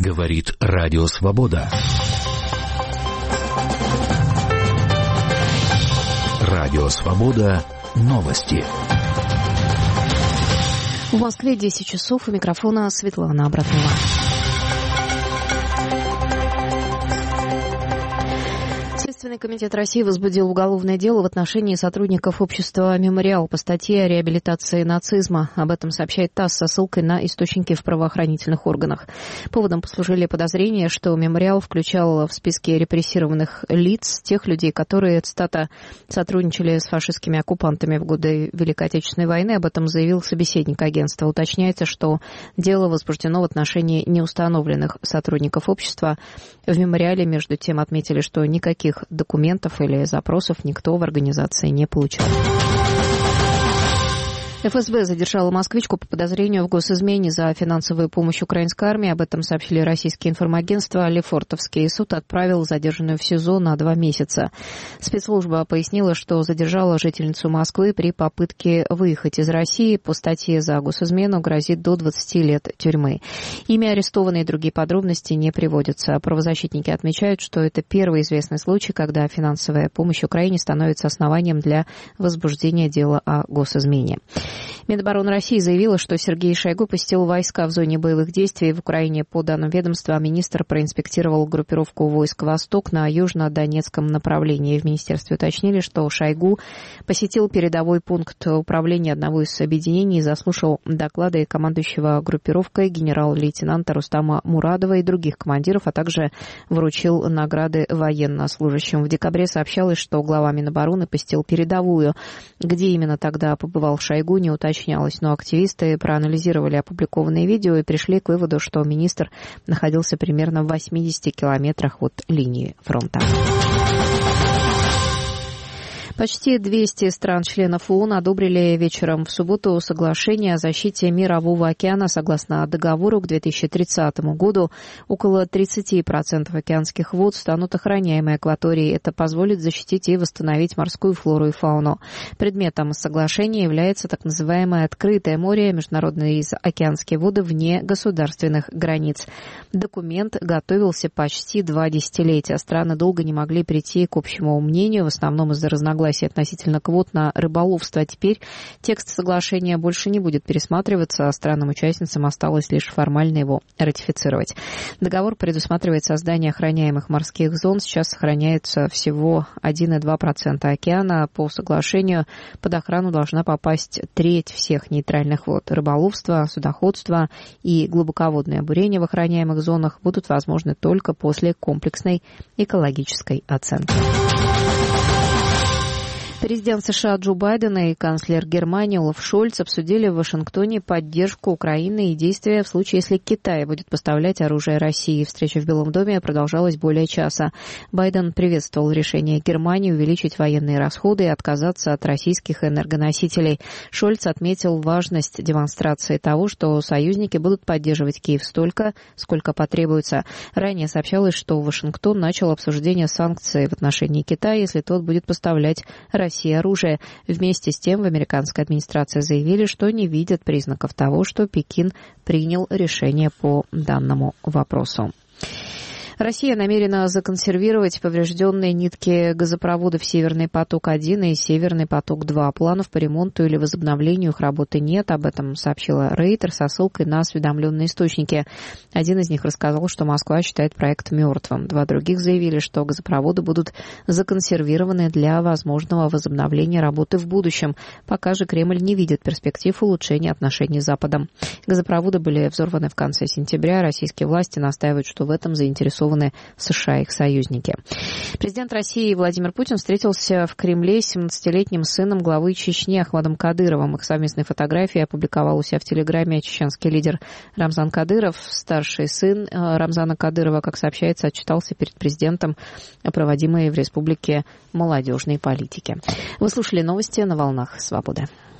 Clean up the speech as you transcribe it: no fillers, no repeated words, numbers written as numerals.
Говорит Радио Свобода. Радио Свобода. Новости. В Москве 10 часов. У микрофона Светлана Абратнова. Следственный комитет России возбудил уголовное дело в отношении сотрудников общества «Мемориал» по статье о реабилитации нацизма. Об этом сообщает ТАСС со ссылкой на источники в правоохранительных органах. Поводом послужили подозрения, что «Мемориал» включал в списки репрессированных лиц тех людей, которые, цитата, сотрудничали с фашистскими оккупантами в годы Великой Отечественной войны. Об этом заявил собеседник агентства. Уточняется, что дело возбуждено в отношении неустановленных сотрудников общества. В «Мемориале», между тем, отметили, что никаких документов или запросов никто в организации не получал. ФСБ задержала москвичку по подозрению в госизмене за финансовую помощь украинской армии. Об этом сообщили российские информагентства. Лефортовский суд отправил задержанную в СИЗО на 2 месяца. Спецслужба пояснила, что задержала жительницу Москвы при попытке выехать из России. По статье за госизмену грозит до 20 лет тюрьмы. Имя арестованной и другие подробности не приводятся. Правозащитники отмечают, что это первый известный случай, когда финансовая помощь Украине становится основанием для возбуждения дела о госизмене. Минобороны России заявила, что Сергей Шойгу посетил войска в зоне боевых действий в Украине. По данным ведомства, министр проинспектировал группировку войск «Восток» на южно-донецком направлении. В министерстве уточнили, что Шойгу посетил передовой пункт управления одного из объединений и заслушал доклады командующего группировкой генерал-лейтенанта Рустама Мурадова и других командиров, а также вручил награды военнослужащим. В декабре сообщалось, что глава Минобороны посетил передовую. Где именно тогда побывал Шойгу, не уточнялось, но активисты проанализировали опубликованные видео и пришли к выводу, что министр находился примерно в 80 километрах от линии фронта. Почти 200 стран-членов ООН одобрили вечером в субботу соглашение о защите Мирового океана. Согласно договору, к 2030 году около 30% океанских вод станут охраняемой акваторией. Это позволит защитить и восстановить морскую флору и фауну. Предметом соглашения является так называемое открытое море, международные океанские воды вне государственных границ. Документ готовился почти 2 десятилетия. Страны долго не могли прийти к общему мнению, в основном из-за разногласий относительно квот на рыболовство. А теперь текст соглашения больше не будет пересматриваться, а странам-участницам осталось лишь формально его ратифицировать. Договор предусматривает создание охраняемых морских зон. Сейчас сохраняется всего 1,2% океана. По соглашению под охрану должна попасть треть всех нейтральных вод. Рыболовство, судоходство и глубоководное бурение в охраняемых зонах будут возможны только после комплексной экологической оценки. Президент США Джо Байден и канцлер Германии Олаф Шольц обсудили в Вашингтоне поддержку Украины и действия в случае, если Китай будет поставлять оружие России. Встреча в Белом доме продолжалась более часа. Байден приветствовал решение Германии увеличить военные расходы и отказаться от российских энергоносителей. Шольц отметил важность демонстрации того, что союзники будут поддерживать Киев столько, сколько потребуется. Ранее сообщалось, что Вашингтон начал обсуждение санкций в отношении Китая, если тот будет поставлять России оружие. Вместе с тем в американской администрации заявили, что не видят признаков того, что Пекин принял решение по данному вопросу. Россия намерена законсервировать поврежденные нитки газопроводов «Северный поток-1» и «Северный поток-2». Планов по ремонту или возобновлению их работы нет. Об этом сообщила Рейтер со ссылкой на осведомленные источники. Один из них рассказал, что Москва считает проект мертвым. 2 других заявили, что газопроводы будут законсервированы для возможного возобновления работы в будущем. Пока же Кремль не видит перспектив улучшения отношений с Западом. Газопроводы были взорваны в конце сентября. Российские власти настаивают, что в этом заинтересованы США и их союзники. Президент России Владимир Путин встретился в Кремле с 17-летним сыном главы Чечни Ахмадом Кадыровым. Их совместные фотографии опубликовал у себя в Телеграме чеченский лидер Рамзан Кадыров. Старший сын Рамзана Кадырова, как сообщается, отчитался перед президентом о проводимой в республике молодежной политике. Вы слушали новости на «Волнах Свободы».